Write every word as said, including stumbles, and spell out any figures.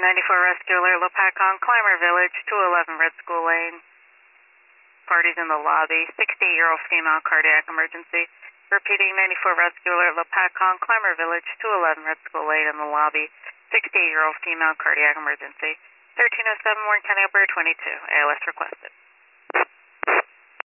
ninety-four Rescue Alert, Lopakon, Climber Village, two eleven Red School Lane. Parties in the lobby, sixty-eight-year-old female cardiac emergency. Repeating, ninety-four Rescue Alert, Lopakon, Climber Village, two eleven Red School Lane in the lobby, sixty-eight-year-old female cardiac emergency. thirteen oh seven Warren County, Alberta twenty-two, A L S requested.